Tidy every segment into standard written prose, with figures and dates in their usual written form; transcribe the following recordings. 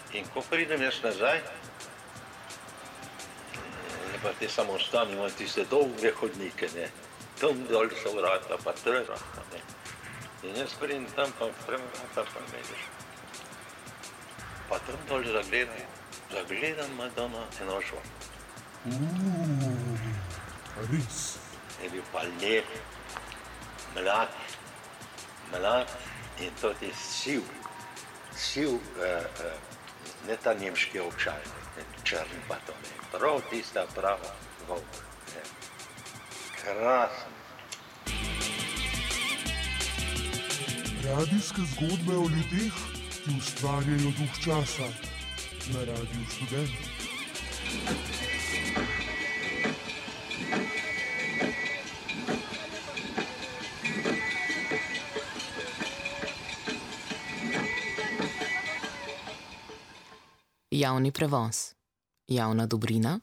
In ko pridem jaz nazaj, pa te samostani imajo tiste dolge hodnike, ne. Tam dol so vrata, pa vrata, ne. In jaz pridem tam, pa vrata, pa vidiš. Pa tam dol zagledam Madonna Enošva. Res. Je bil pa lep, mlad in tudi siv, ne ta nemški ovčaj, črn pa to ne. Prav tista prava volk. Krasen. Radijske zgodbe o ljudeh, ki ustvarjajo duh časa na Radiu Študent. Javni prevoz. Javna dobrina.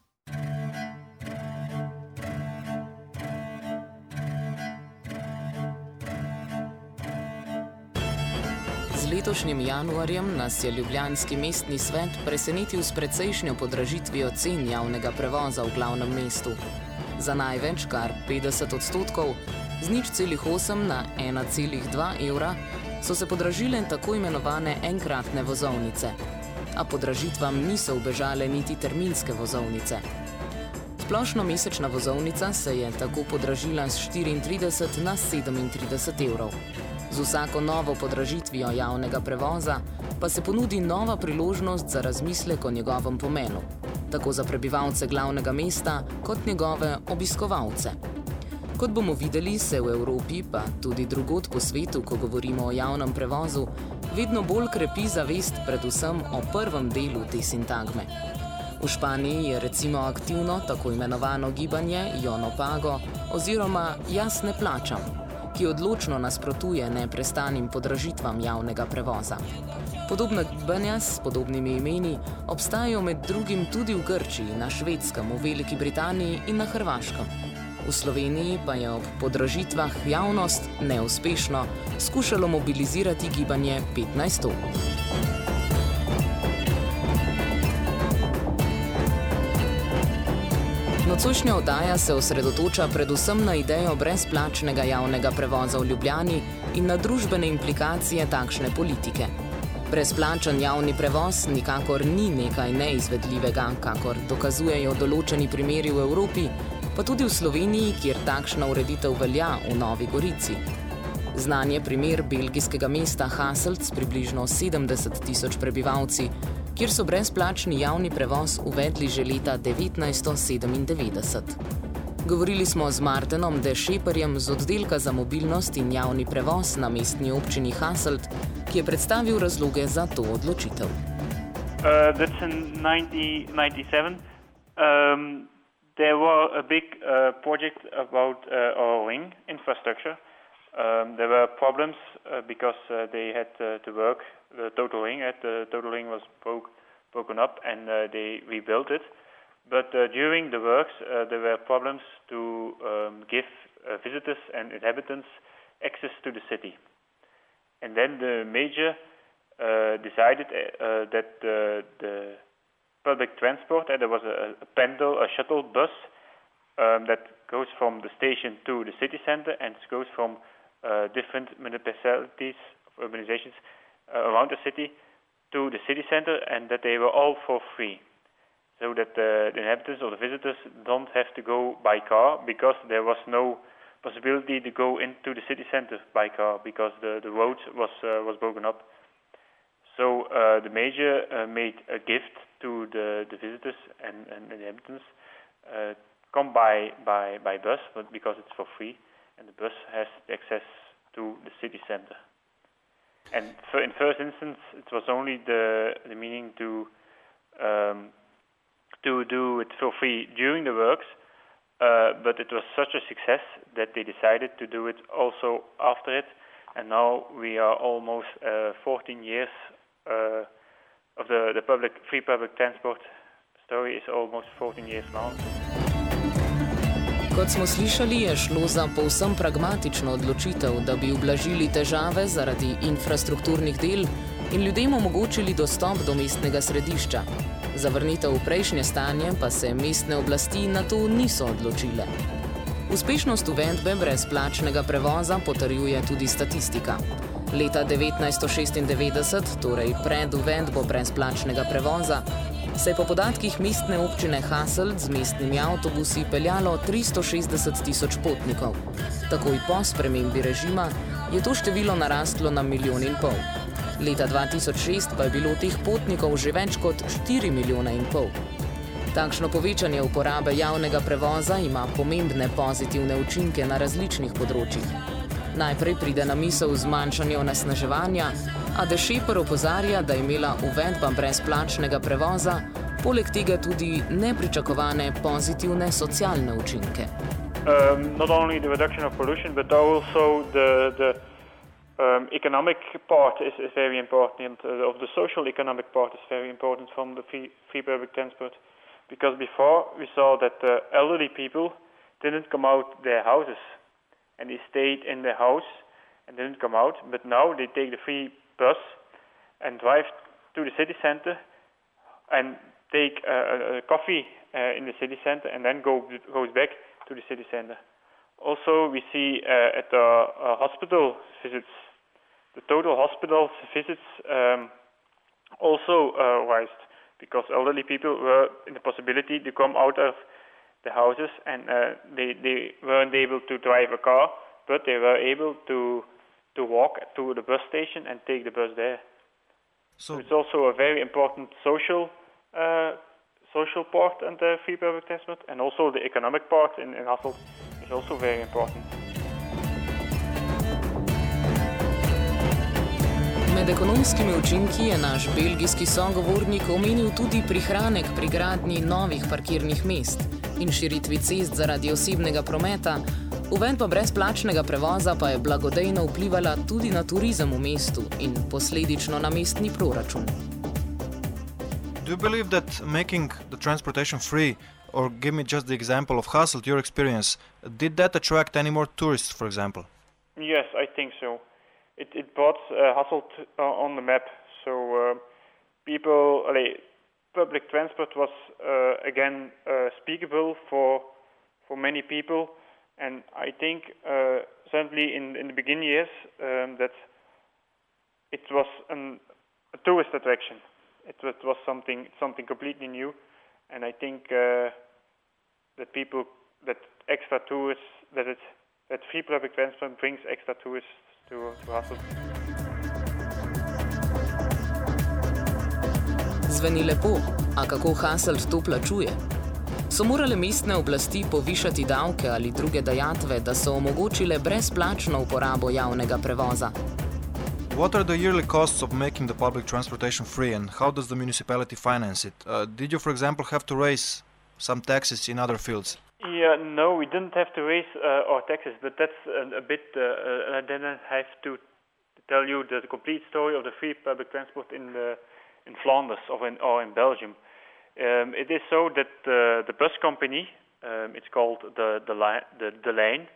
Z letošnjim januarjem nas je ljubljanski mestni svet presenetil s precejšnjo podražitvijo cen javnega prevoza v glavnem mestu. Za največ, kar 50%, z 0,8 na 1,2 evra, so se podražile tako imenovane enkratne vozovnice. A podražitvam niso ubežale niti terminske vozovnice. Splošno mesečna vozovnica se je tako podražila z 34 na 37 evrov. Z vsako novo podražitvijo javnega prevoza pa se ponudi nova priložnost za razmislek o njegovem pomenu, tako za prebivalce glavnega mesta kot njegove obiskovalce. Kot bomo videli, se v Evropi, pa tudi drugod po svetu, ko govorimo o javnem prevozu, vedno bolj krepi zavest predvsem o prvem delu te sintagme. V Španiji je recimo aktivno tako imenovano gibanje Yo no pago oziroma Jaz ne plačam, ki odločno nasprotuje neprestanim podražitvam javnega prevoza. Podobna gibanja s podobnimi imeni obstajajo med drugim tudi v Grčiji, na Švedskem, v Veliki Britaniji in na Hrvaškem. V Sloveniji pa je ob podražitvah javnost neuspešno skušalo mobilizirati gibanje 15. Nocojšnja oddaja se osredotoča predvsem na idejo brezplačnega javnega prevoza v Ljubljani in na družbene implikacije takšne politike. Brezplačen javni prevoz nikakor ni nekaj neizvedljivega, kakor dokazujejo določeni primeri v Evropi, pa tudi v Sloveniji, kjer takšna ureditev velja v Novi Gorici. Znan je primer belgijskega mesta Hasselt s približno 70 tisoč prebivalci, kjer so brezplačni javni prevoz uvedli že leta 1997. Govorili smo z Martenom de Šeperjem z oddelka za mobilnost in javni prevoz na mestni občini Hasselt, ki je predstavil razloge za to odločitev. That's in 1997. There was a big project about our ring infrastructure. There were problems because they had to work the total ring. The total ring was broken up and they rebuilt it. But during the works, there were problems to give visitors and inhabitants access to the city. And then the mayor decided that the public transport, there was a shuttle bus that goes from the station to the city center and goes from different municipalities, organizations around the city to the city center, and that they were all for free. So that the inhabitants or the visitors don't have to go by car, because there was no possibility to go into the city center by car because the road was broken up. So the mayor made a gift to the visitors and the inhabitants. Come by bus, but because it's for free, and the bus has access to the city center. And in first instance, it was only the meaning to do it for free during the works, but it was such a success that they decided to do it also after it, and now we are almost 14 years of the free public transport story is almost 14 years now. Kot smo slišali, je šlo za povsem pragmatično odločitev, da bi ublažili težave zaradi infrastrukturnih del in ljudem omogočili dostop do mestnega središča. Za vrnitev v prejšnje stanje pa se mestne oblasti na to niso odločile. Uspešnost uvedbe brezplačnega prevoza potrjuje tudi statistika. Leta 1996, torej pred uvedbo brezplačnega prevoza, se je po podatkih mestne občine Hasselt z mestnimi avtobusi peljalo 360 tisoč potnikov. Takoj po spremembi režima je to število narastlo na 1,5 milijona. Leta 2006 pa je bilo teh potnikov že več kot 4,5 milijona. Takšno povečanje uporabe javnega prevoza ima pomembne pozitivne učinke na različnih področjih. Najprej pride na misel zmanjšanje onesnaževanja, a De Schepper opozarja, da je imela uvedba brezplačnega prevoza poleg tega tudi nepričakovane pozitivne socialne učinke. Not only the reduction of pollution, but also the economic part is very important. Of the social economic part is very important from the free public transport. Because before we saw that the elderly people didn't come out their houses and they stayed in their house and didn't come out. But now they take the free bus and drive to the city center and take a coffee in the city center and then goes back to the city center. Also, we see at the hospital visits, the total hospital visits also rised. Because elderly people were in the possibility to come out of the houses and they weren't able to drive a car, but they were able to walk to the bus station and take the bus there. So it's also a very important social part in the free public transport, and also the economic part in Hasselt is also very important. Med ekonomskimi učinki je naš belgijski sogovornik omenil tudi prihranek pri gradnji novih parkirnih mest in širitvi cest zaradi osebnega prometa. Uvedba brezplačnega prevoza pa je blagodejno vplivala tudi na turizem v mestu in posledično na mestni proračun. Do you believe that making the transportation free, or give me just the example of Hasselt, your experience, did that attract any more tourists, for example? Yes, I think so. It brought Hasselt on the map. So public transport was again speakable for many people, and I think certainly in the beginning years that it was a tourist attraction. It was something completely new, and I think that extra tourists, that free public transport brings extra tourists to Hasselt. Zveni lepo, a kako Hasselt to plačuje? So morale mestne oblasti povišati davke ali druge dajatve, da so omogočile brezplačno uporabo javnega prevoza? What are the yearly costs of making the public transportation free, and how does the municipality finance it? Did you, for example, have to raise some taxes in other fields? Yeah, no, we didn't have to raise our taxes, but that's a bit. I didn't have to tell you the complete story of the free public transport in Flanders or in Belgium. It is so that the bus company, it's called the Line,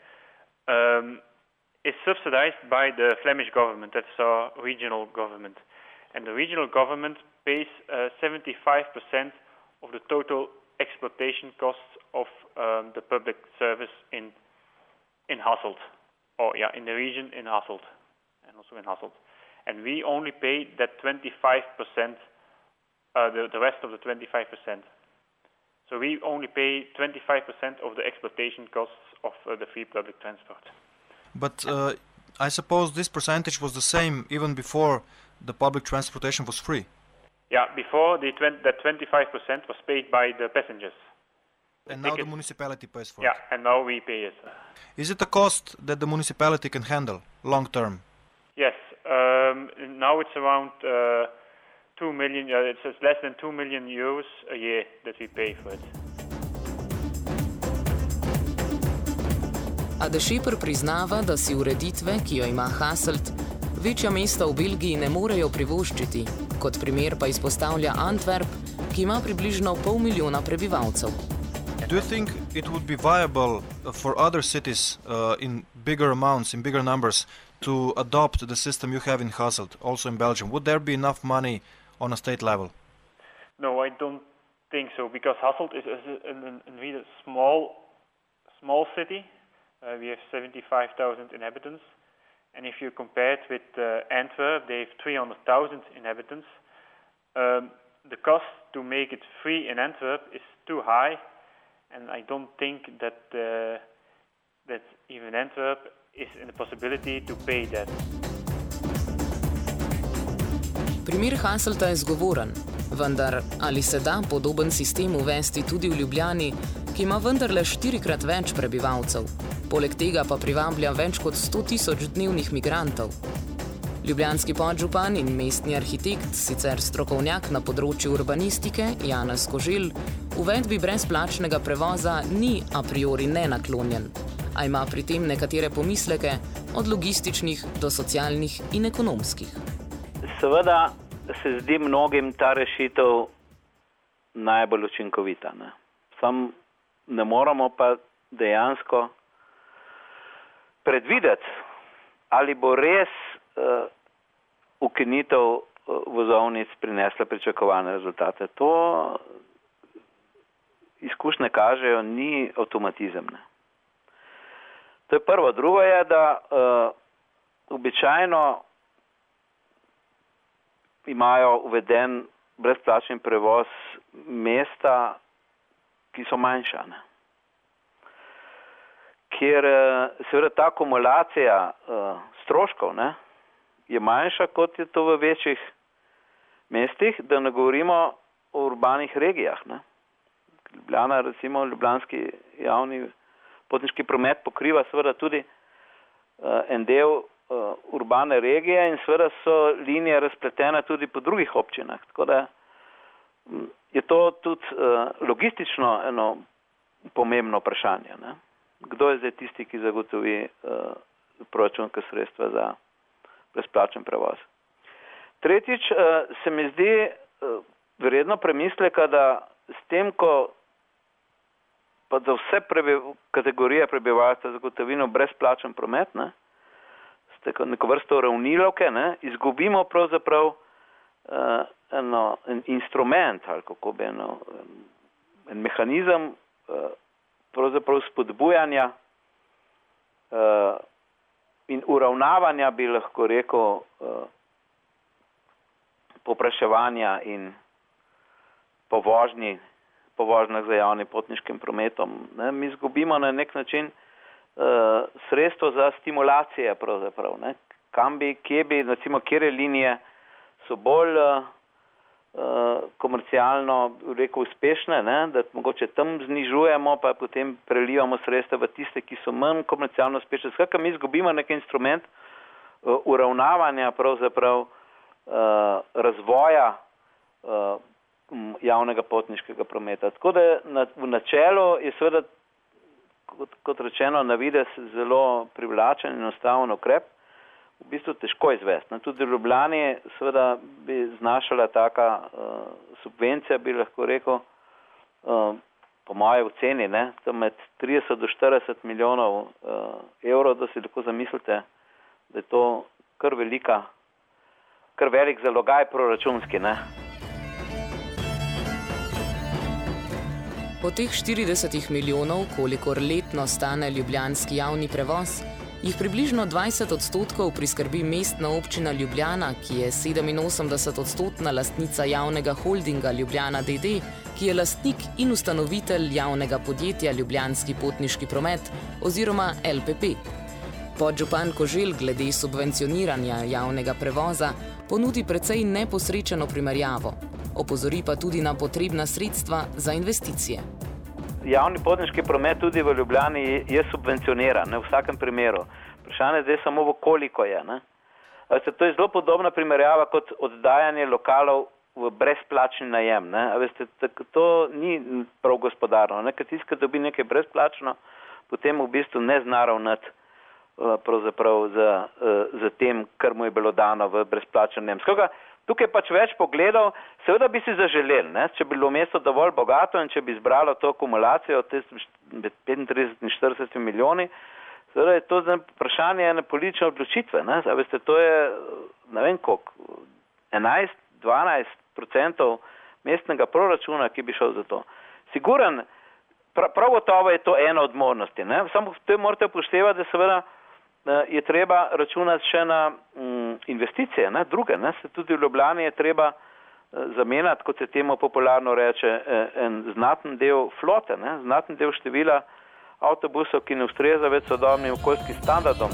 is subsidized by the Flemish government. That's our regional government, and the regional government pays 75% of the total exploitation costs of the public service in Hasselt, in the region in Hasselt, and also in Hasselt. And we only pay that 25%, the rest of the 25%. So we only pay 25% of the exploitation costs of the free public transport. But I suppose this percentage was the same even before the public transportation was free. Yeah, before that 25% was paid by the passengers. And now the municipality pays for it. Yeah, and now we pay it. Is it a cost that the municipality can handle long term? Yes. Now it's around 2 million. It's less than 2 million euros a year that we pay for it. A De Schepper priznava, da si ureditve, ki jo ima Hasselt, večja mesta v Belgiji ne morejo privoščiti. Kot primer pa izpostavlja Antwerp, ki ima približno 500 milijona prebivalcev. Do you think it would be viable for other cities in bigger amounts, in bigger numbers, to adopt the system you have in Hasselt, also in Belgium? Would there be enough money on a state level? No, I don't think so, because Hasselt is indeed a small city. We have 75,000 inhabitants. And if you compare it with Antwerp, they have 300,000 inhabitants. The cost to make it free in Antwerp is too high, and I don't think that even Antwerp is in the possibility to pay that. Primer Hasselta je zgovoren, vendar ali se da podoben sistem uvesti tudi v Ljubljani, ki ima vendarle 4-krat več prebivalcev, poleg tega pa privablja več kot 100,000 dnevnih migrantov. Ljubljanski podžupan in mestni arhitekt, sicer strokovnjak na področju urbanistike, Janez Koželj, uvedbi brezplačnega prevoza ni a priori nenaklonjen, a ima pri tem nekatere pomisleke, od logističnih do socialnih in ekonomskih. Seveda se zdi mnogim ta rešitev najbolj učinkovita. Sam ne moramo pa dejansko predvideti, ali bo res ukinitev vozovnic prinesla pričakovane rezultate. To izkušnje kažejo, ni avtomatizem. To je prvo. Drugo je, da običajno imajo uveden brezplačni prevoz mesta, ki so manjša. Kjer seveda ta akumulacija stroškov je manjša, kot je to v večjih mestih, da ne govorimo o urbanih regijah. Ljubljana, recimo, ljubljanski javni potniški promet pokriva seveda tudi en del urbane regije in seveda so linije razpletene tudi po drugih občinah. Tako da je to tudi logistično eno pomembno vprašanje. Kdo je zdaj tisti, ki zagotovi proračunska sredstva za brezplačen prevoz? Tretjič, se mi zdi vredno premisleka, da s tem, ko pa za vse kategorije prebivalstva zagotovimo brezplačen promet, neko vrsto ravnilovke, izgubimo pravzaprav en instrument ali kako bi en mehanizem pravzaprav spodbujanja in uravnavanja, bi lahko rekel, povpraševanja in povožnjah za javnim potniškim prometom. Mi izgubimo na nek način sredstvo za stimulacije pravzaprav. Kje bi, recimo, kjere linije so bolj komercialno, rekel, uspešne, da mogoče tam znižujemo, pa potem prelivamo sredstva v tiste, ki so manj komercialno uspešne. Skratka, mi izgubimo nek instrument uravnavanja pravzaprav razvoja javnega potniškega prometa. Tako da v načelu je seveda, kot rečeno, na videz zelo privlačen in enostaven ukrep, v bistvu težko izvesti. Tudi v Ljubljani seveda bi znašala taka subvencija, bi lahko rekel, po moje oceni, tam med 30 do 40 milijonov evrov, da si lahko zamislite, da je to kar velik zalogaj proračunski. Po teh 40 milijonov, kolikor letno stane ljubljanski javni prevoz, jih približno 20% priskrbi mestna občina Ljubljana, ki je 87% lastnica javnega holdinga Ljubljana d.d., ki je lastnik in ustanovitelj javnega podjetja Ljubljanski potniški promet oziroma LPP. Podžupan Koželj glede subvencioniranja javnega prevoza ponudi precej neposrečeno primerjavo. Opozori pa tudi na potrebna sredstva za investicije. Javni potniški promet tudi v Ljubljani je subvencioniran, v vsakem primeru. Vprašanje zdaj samo v koliko je. To je zelo podobna primerjava kot oddajanje lokalov v brezplačni najem. To ni prav gospodarno. Ker tisti, ki dobi nekaj brezplačno, potem v bistvu ne zna ravnati pravzaprav za tem, kar mu je bilo dano v brezplačnem najem. Tukaj je pač več pogledov, seveda bi si zaželeli, če bi bilo mesto dovolj bogato in če bi zbralo to akumulacijo med 35 in 40 milijoni, Seveda je to vprašanje ene politične odločitve, ne? Veste, to je, ne vem koliko, 11-12% mestnega proračuna, ki bi šel za to. Siguren, prav gotovo je to ena od možnosti, ne? Samo to morate upoštevati, da seveda je treba računati še na investicije, ne? Druge, ne? Se tudi v Ljubljani je treba zamenjati, kot se temu popularno reče, en znaten del flote, ne? Znaten del števila avtobusov, ki ne ustreza več sodobnim okoljskim standardom.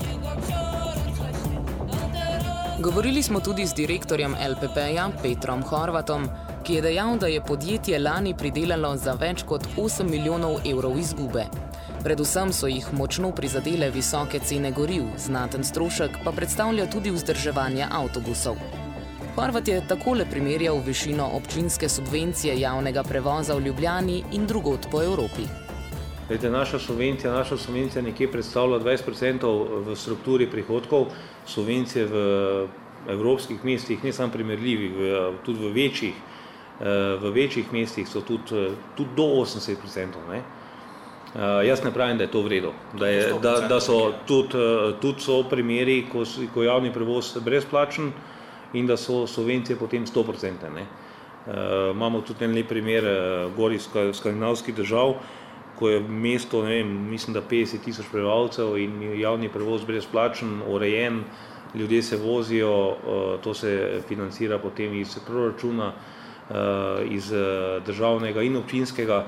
Govorili smo tudi z direktorjem LPP-ja Petrom Horvatom, ki je dejal, da je podjetje lani pridelalo za več kot 8 milijonov evrov izgube. Predvsem so jih močno prizadele visoke cene goriv, znaten strošek pa predstavlja tudi vzdrževanje avtobusov. Horvat je takole primerjal višino občinske subvencije javnega prevoza v Ljubljani in drugod po Evropi. Naša subvencija nekje predstavlja 20% v strukturi prihodkov, subvencije v evropskih mestih, ne samo primerljivi, tudi v večjih mestih so tudi do 80%. Ne? Jaz ne pravim, da je to v redu, da so tudi so primeri, ko javni prevoz brezplačen in da so subvencije potem 100%. Ne? Imamo tudi en lep primer gor iz skandinavskih držav, ko je mesto, ne vem, mislim, da 50 tisoč prebivalcev in javni prevoz brezplačen, urejen, ljudje se vozijo, to se financira potem iz proračuna, iz državnega in občinskega.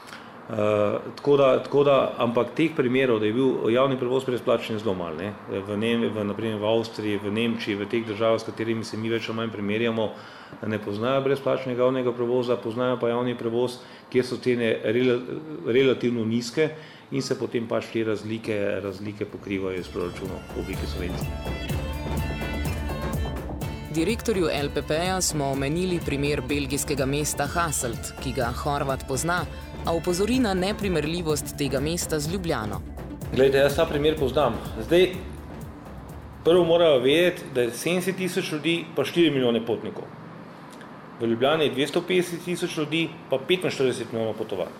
Tako da, ampak teh primerov, da je bil javni prevoz brezplačen, je zelo malo. Naprimer v Avstriji, v Nemčiji, v teh državah, s katerimi se mi več ali manj primerjamo, ne poznajo brezplačnega javnega prevoza, poznajo pa javni prevoz, kjer so cene relativno nizke in se potem pač te razlike pokrivajo iz proračunov v obliki subvencij. Direktorju LPP-ja smo omenili primer belgijskega mesta Hasselt, ki ga Horvat pozna, a opozori na neprimerljivost tega mesta z Ljubljano. Glejte, jaz ta primer poznam. Zdaj, prvo morajo vedeti, da je 70 tisoč ljudi pa 4 milijone potnikov. V Ljubljani je 250 tisoč ljudi pa 45 milijonov potovanj.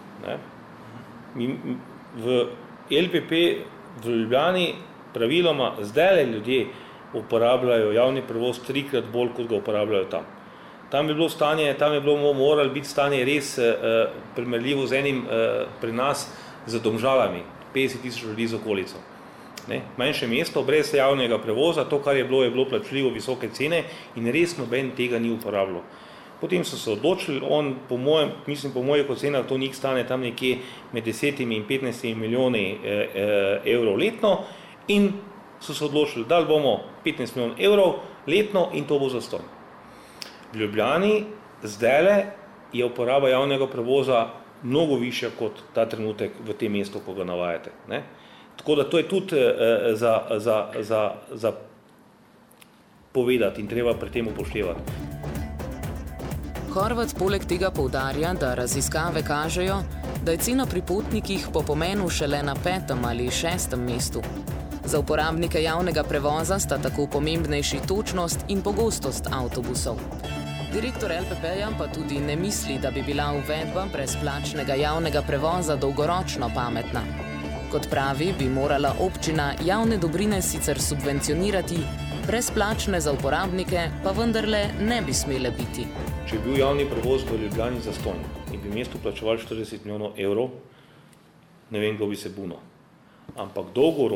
V LPP v Ljubljani praviloma zdaj ljudje uporabljajo javni prevoz 3-krat bolj, kot ga uporabljajo tam. Tam je bilo moralo biti stanje res primerljivo z enim pri nas z Domžalami, 50 tisoč ljudi z okolico. Manjše mesto, brez javnega prevoza, to, kar je bilo plačljivo visoke cene in res noben tega ni uporabljal. Potem so se odločili, po mojih ocenah to njih stane tam nekje med 10 in 15 milijoni evrov letno in so se odločili, da bomo 15 milijonov evrov letno in to bo zastonj. V Ljubljani zdajle je uporaba javnega prevoza mnogo višja kot ta trenutek v tem mestu, ko ga navajate. Ne? Tako da to je tudi za povedati in treba pri tem upoštevati. Horvat poleg tega poudarja, da raziskave kažejo, da je cena pri potnikih po pomenu šele na 5. ali 6. mestu. Za uporabnike javnega prevoza sta tako pomembnejši točnost in pogostost avtobusov. Direktor LPP-ja pa tudi ne misli, da bi bila uvedba brezplačnega javnega prevoza dolgoročno pametna. Kot pravi, bi morala občina javne dobrine sicer subvencionirati, brezplačne za uporabnike pa vendarle ne bi smele biti. Če bi bil javni prevoz v Ljubljani zastonj in bi mesto plačevali 40 milijonov evrov, ne vem, kdo bi se bunil. Ampak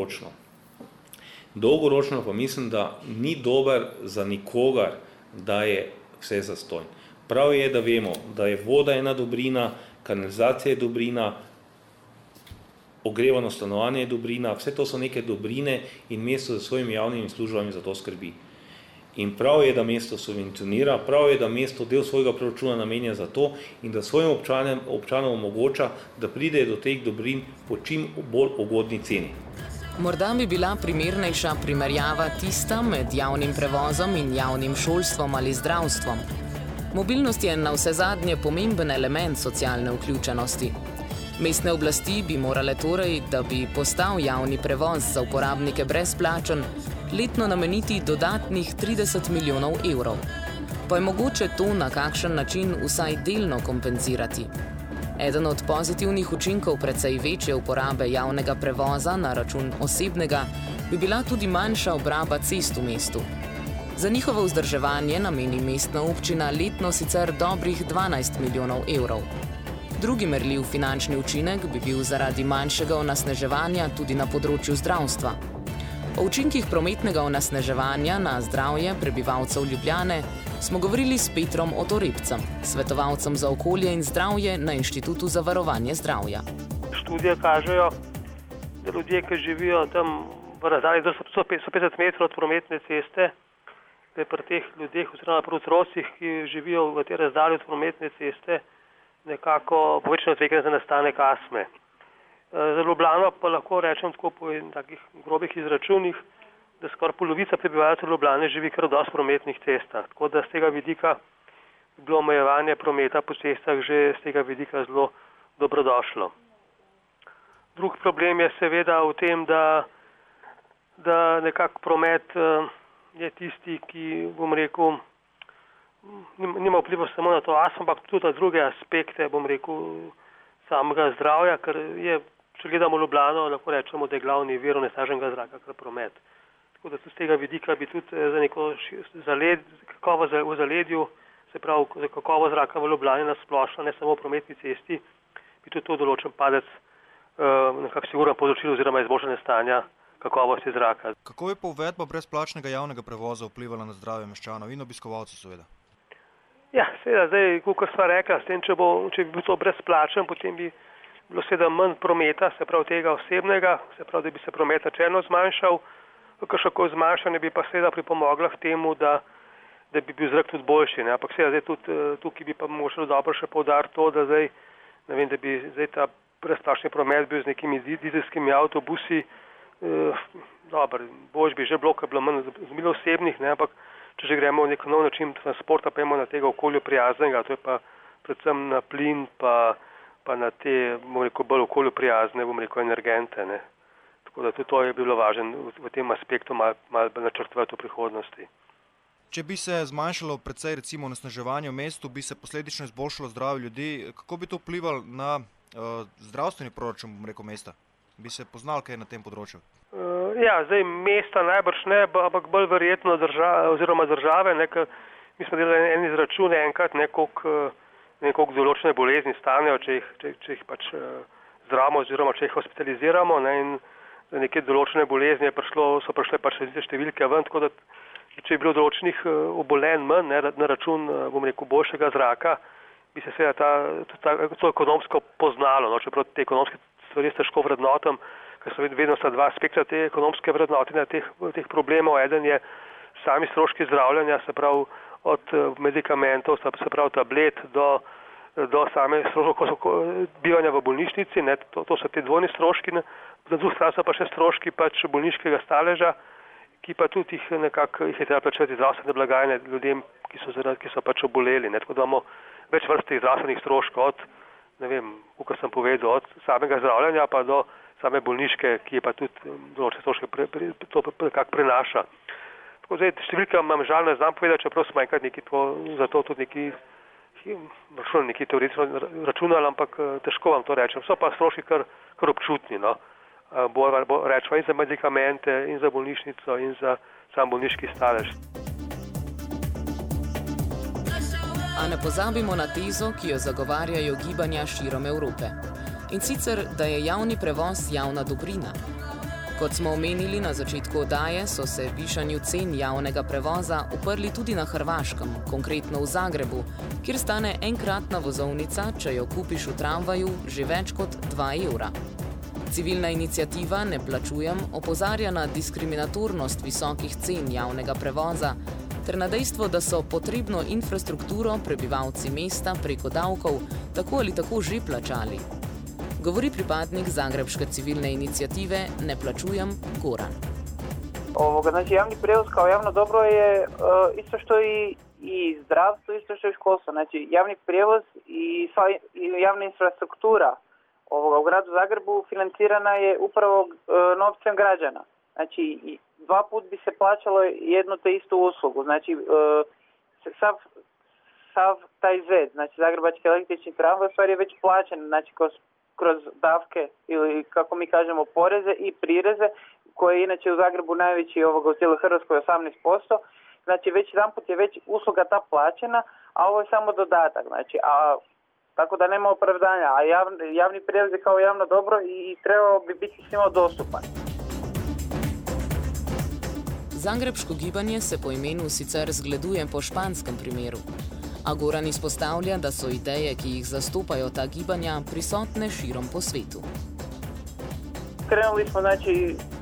dolgoročno pa mislim, da ni dober za nikogar, da je vse zastonj. Prav je, da vemo, da je voda ena dobrina, kanalizacija je dobrina, ogrevano stanovanje je dobrina, vse to so neke dobrine in mesto za svojimi javnimi službami za to skrbi. In prav je, da mesto subvencionira, prav je, da mesto del svojega proračuna namenja za to in da svojim občanom omogoča, da pride do teh dobrin po čim bolj ugodni ceni. Morda bi bila primernejša primerjava tista med javnim prevozom in javnim šolstvom ali zdravstvom. Mobilnost je na vsezadnje pomemben element socialne vključenosti. Mestne oblasti bi morale torej, da bi postal javni prevoz za uporabnike brezplačen, letno nameniti dodatnih 30 milijonov evrov. Pa je mogoče to na kakšen način vsaj delno kompenzirati. Eden od pozitivnih učinkov precej večje uporabe javnega prevoza na račun osebnega bi bila tudi manjša obraba cest v mestu. Za njihovo vzdrževanje nameni mestna občina letno sicer dobrih 12 milijonov evrov. Drugi merljiv finančni učinek bi bil zaradi manjšega onesnaževanja tudi na področju zdravstva. O učinkih prometnega onesnaževanja na zdravje prebivalcev Ljubljane smo govorili s Petrom Otorepcem, svetovalcem za okolje in zdravje na Inštitutu za varovanje zdravja. Študije kažejo, da ljudje, ki živijo tam v razdalji do 150 metrov od prometne ceste, da je pri teh ljudeh oziroma pri otrocih, ki živijo v tej razdalji od prometne ceste, nekako povečano tveganje za nastanek astme. Za Ljubljano pa lahko rečem tako po takih grobih izračunih, da skoraj polovica prebivalcev Ljubljane živi kar dosti prometnih cestah. Tako da z tega vidika bi bilo omejevanje prometa po cestah že z tega vidika zelo dobrodošlo. Drug problem je seveda v tem, da nekako promet je tisti, ki, bom rekel, nima vpliva samo na to astmo, ampak tudi na druge aspekte, bom rekel, samega zdravja, ker je, če gledamo Ljubljano, lahko rečemo, da je glavni vir onesnaženega zraka kar promet. Tako da tudi z tega vidika bi tudi za neko kakovost v zaledju, se pravi za kakovost zraka v Ljubljani na splošno, ne samo v prometni cesti, bi tudi to določen padec nekako sigurno povzročil oziroma izboljšanje stanja kakovosti zraka. Kako je pa uvedba brezplačnega javnega prevoza vplivala na zdravje meščanov in obiskovalcev seveda? Ja, seveda, zdaj, kot sva rekla, s tem, če bi bil to brezplačen, potem bi bilo seveda manj prometa, se pravi tega osebnega, se pravi, da bi se promet načelno zmanjšal, kakšno zmanjšanje bi pa seveda pripomoglo k temu, da bi bil zrak tudi boljši. Ne? Ampak seveda zdaj tudi tukaj bi pa mogoče dobro še poudariti to, da zdaj, ne vem, da bi zdaj ta brezplačni promet bil z nekimi dizelskimi avtobusi, dober, boljš bi že bilo, ker je bilo manj zmilo osebnih, ne? Ampak če že gremo v nek nov način transporta, pa imamo na tega okolju prijaznega, to je pa predvsem na plin, pa na te, bom rekel, bolj okolju prijazne, bom rekel, energente, ne. Tako da tudi to je bilo važno v tem aspektu malo načrtovati v prihodnosti. Če bi se zmanjšalo precej recimo onesnaževanje v mestu, bi se posledično izboljšalo zdravje ljudi, kako bi to vplivalo na zdravstveni proračun, bom rekel, mesta? Bi se poznal kaj na tem področju? Ja, zdaj mesta najbrž ne, ampak bolj verjetno države, ne, ker mi smo delali en izračun enkrat, koliko določene bolezni stanejo, če jih pač zdravimo oziroma če jih hospitaliziramo, ne, in za neke določene bolezni so prišle pač številke ven, tako da če je bilo določenih obolenj manj, ne, na račun, bom rekel, boljšega zraka, bi se seveda to ekonomsko poznalo, no, čeprav te ekonomske stvari težko vrednotam, ker so vedno sta dva aspekta te ekonomske vrednotenja teh problemov. Eden je sami stroški zdravljenja, se pravi od medikamentov, se pravi tablet do same stroškov bivanja v bolnišnici, ne, to so te dvojni stroški, na drugi strani so pa še stroški pač bolniškega staleža, ki pa tudi jih je treba plačevati zdravstvene blagajne ljudem, ki so pač oboleli, ne, tako da imamo več vrst zdravstvenih stroškov, od, ne vem, kako sem povedal, od samega zdravljenja pa do same bolniške, ki je pa tudi določene stroške to nekako prenaša. Tako zdaj, številka imam žal ne znam povedati, čeprav smo enkrat zato tudi neki teoretično računali, ampak težko vam to rečem. So pa stroški kar občutni, no. Rečemo in za medikamente, in za bolnišnico, in za sam bolniški stalež. A ne pozabimo na tezo, ki jo zagovarjajo gibanja širom Evrope. In sicer, da je javni prevoz javna dobrina. Kot smo omenili na začetku oddaje, so se višanju cen javnega prevoza uprli tudi na Hrvaškem, konkretno v Zagrebu, kjer stane enkratna vozovnica, če jo kupiš v tramvaju, že več kot 2 evra. Civilna iniciativa Ne plačujem opozarja na diskriminatornost visokih cen javnega prevoza ter na dejstvo, da so potrebno infrastrukturo prebivalci mesta preko davkov tako ali tako že plačali. Govori pripadnik zagrebške civilne inicijative Ne plačujem Goran. Znači javni prijevoz kao javno dobro je isto što i zdravstvo, isto što i školstvo. Znači javni prijevoz i javna infrastruktura u gradu Zagrebu financirana je upravo novcem građana. Znači 2 puta bi se plaćalo jednu te istu uslugu. Znači sav taj ZET, znači Zagrebački električni tramvaj, u stvari je već plaćen, znači kroz davke ili kako mi kažemo poreze i prireze, koje je inače u Zagrebu najveći u cijeloj Hrvatskoj 18%. Znači već jedanput je već usluga ta plaćena, a ovo je samo dodatak. Znači, tako da nema opravdanja, a javni prijevoz je kao javno dobro i trebao bi biti svima dostupan. Zagrebško gibanje se po imenu sicer zgleduje po španskem primeru, a Goran izpostavlja, da so ideje, ki jih zastopajo ta gibanja, prisotne širom po svetu. Krenuli smo znači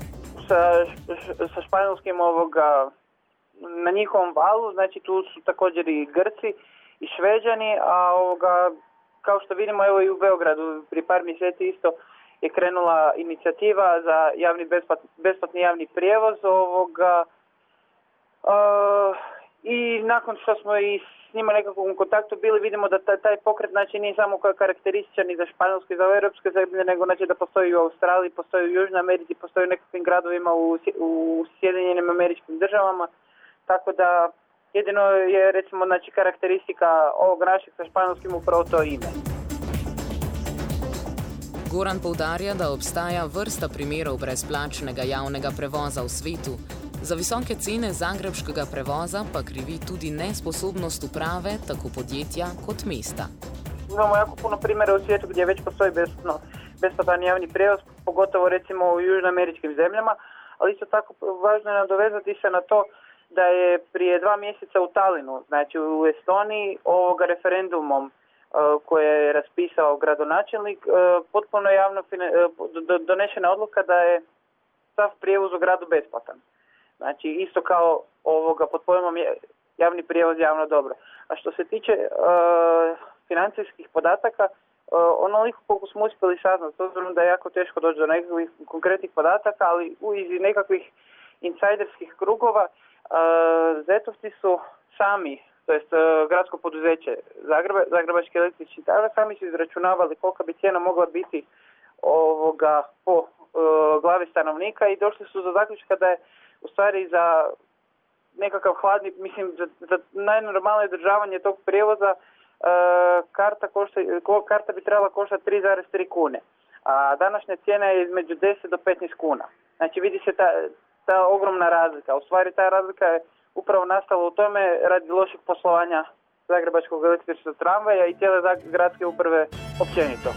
sa španjolskim na njihovom valu, znači tu su također i Grci i Šveđani, a kao što vidimo evo i u Beogradu prije par mjeseci isto je krenula inicijativa za besplatni javni prijevoz i nakon što smo i s njima nekakvom kontaktu bili, vidimo da taj pokret znači nije samo karakterističan i za španjolske i za europske zemlje, nego znači da postoji u Australiji, postoji u Južnoj Americi, postoji u nekakvim gradovima u Sjedinjenim Američkim Državama, tako da jedino je recimo znači karakteristika ovog našeg sa španjolskim upravo to ime. Goran poudarja, da obstaja vrsta primerov brezplačnega javnega prevoza v svetu. Za visoke cene zagrebškega prevoza pa krivi tudi nesposobnost uprave, tako podjetja kot mesta. Imamo jako puno primjera u svijetu gdje već postoji besplatan javni prijevoz, pogotovo recimo u južnoameričkim zemljama, ali isto tako važno je nadovezati se na to da je prije 2 mjeseca u Talinu, znači u Estoniji, referendumom koje je raspisao gradonačelnik, potpuno javno donešena odluka da je sav prijevoz u gradu besplatan. Znači isto kao pod pojmom javni prijevoz javno dobro. A što se tiče financijskih podataka, onoliko koliko smo uspjeli saznati, s obzirom da je jako teško doći do nekakvih konkretnih podataka, ali iz nekakvih insajderskih krugova, Zetovci su sami, to jest gradsko poduzeće Zagrebački električni tramvaj, sami su izračunavali kolika bi cijena mogla biti po glavi stanovnika i došli su do zaključka da je u stvari za nekakav za najnormalnije održavanje tog prijevoza karta bi trebala koštati 3,3 kune, a današnja cijena je između 10 do 15 kuna. Znači vidi se ta ogromna razlika. U stvari ta razlika je upravo nastala u tome radi lošeg poslovanja Zagrebačkog električnog tramvaja i cijele gradske uprave općenito.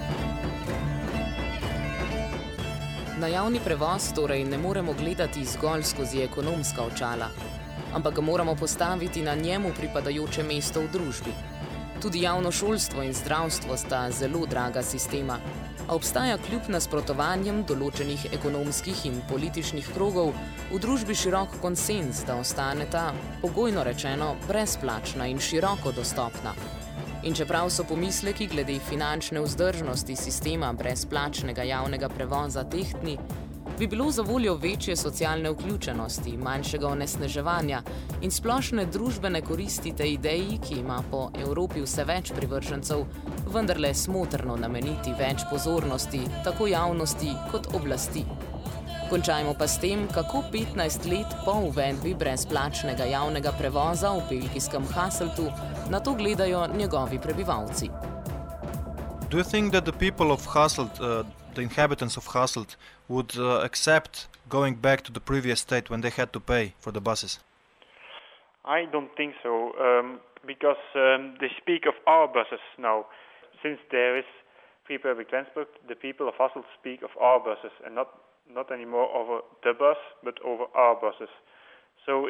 Na javni prevoz torej ne moremo gledati zgolj skozi ekonomska očala, ampak ga moramo postaviti na njemu pripadajoče mesto v družbi. Tudi javno šolstvo in zdravstvo sta zelo draga sistema, a obstaja kljub nasprotovanjem določenih ekonomskih in političnih krogov v družbi širok konsenz, da ostaneta, pogojno rečeno, brezplačna in široko dostopna. In čeprav so pomisleki glede finančne vzdržnosti sistema brezplačnega javnega prevoza tehtni, bi bilo za voljo večje socialne vključenosti, manjšega onesnaževanja in splošne družbene koristi tej ideji, ki ima po Evropi vse več privržencev, vendarle smotrno nameniti več pozornosti tako javnosti kot oblasti. Končajmo pa s tem, kako 15 let po uvedbi brezplačnega javnega prevoza v belgijskem Hasseltu na to gledajo njegovi prebivalci. Do you think that the people of Hasselt, the inhabitants of Hasselt, would accept going back to the previous state when they had to pay for the buses? I don't think so, because they speak of our buses now. Since there is free public transport, the people of Hasselt speak of our buses and not anymore over the bus, but over our buses. So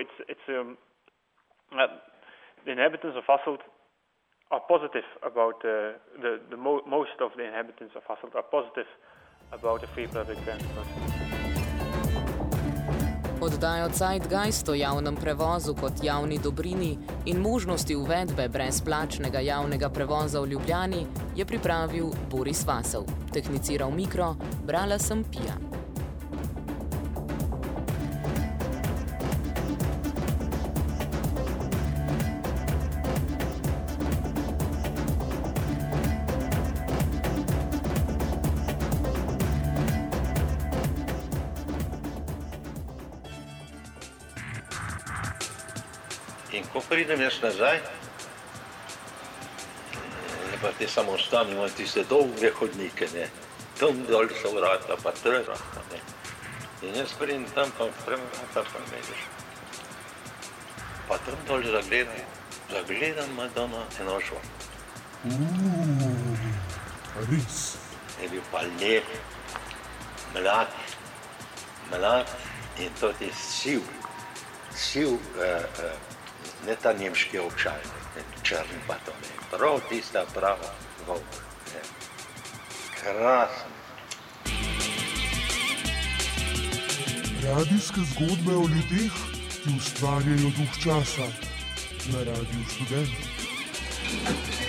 the inhabitants of Hasselt are positive about most of the inhabitants of Hasselt are positive about the free public transport. Oddajo Zeitgeist o javnem prevozu kot javni dobrini in možnosti uvedbe brezplačnega javnega prevoza v Ljubljani je pripravil Boris Vasov. Tehniciral mikro, brala sem Pija. In ko pridem jaz nazaj, pa te samostani imajo tiste dolge hodnike, ne. Tam dol so vrata, pa trga, ne. In jaz pridem tam, pa vrata pa vidiš. Pa tam dol zagledam Madonna Enošva. Res. Je bil pa lep, mlad in tudi siv, ne ta nemški ovčaj, črn pa to ne, prav tista prava volk, ne. Krasen. Radijske zgodbe o ljudeh, ki ustvarjajo duh časa na Radiu Študent.